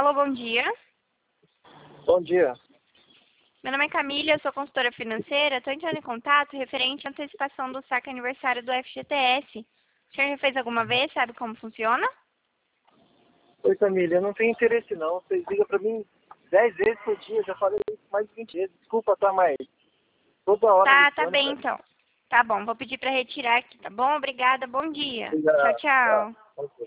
Alô, bom dia. Bom dia. Meu nome é Camila, eu sou consultora financeira. Estou entrando em contato referente à antecipação do saque aniversário do FGTS. O senhor já fez alguma vez? Sabe como funciona? Oi, Camila, eu não tenho interesse não. Vocês ligam pra mim 10 vezes por dia, já falei isso mais de 20 vezes. Desculpa, tá, mas toda hora Tá ligando, bem cara. então. Tá bom, vou pedir para retirar aqui, tá bom? Obrigada, bom dia. Tchau, Liga, tchau. ok.